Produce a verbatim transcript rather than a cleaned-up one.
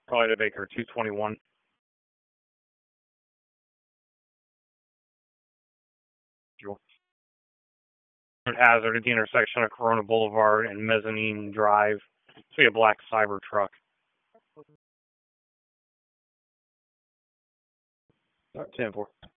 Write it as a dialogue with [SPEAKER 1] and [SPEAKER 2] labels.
[SPEAKER 1] Probably the Baker two twenty-one. Hazard at the intersection of Corona Boulevard and Mezzanine Drive. See a black Cyber truck.
[SPEAKER 2] ten four.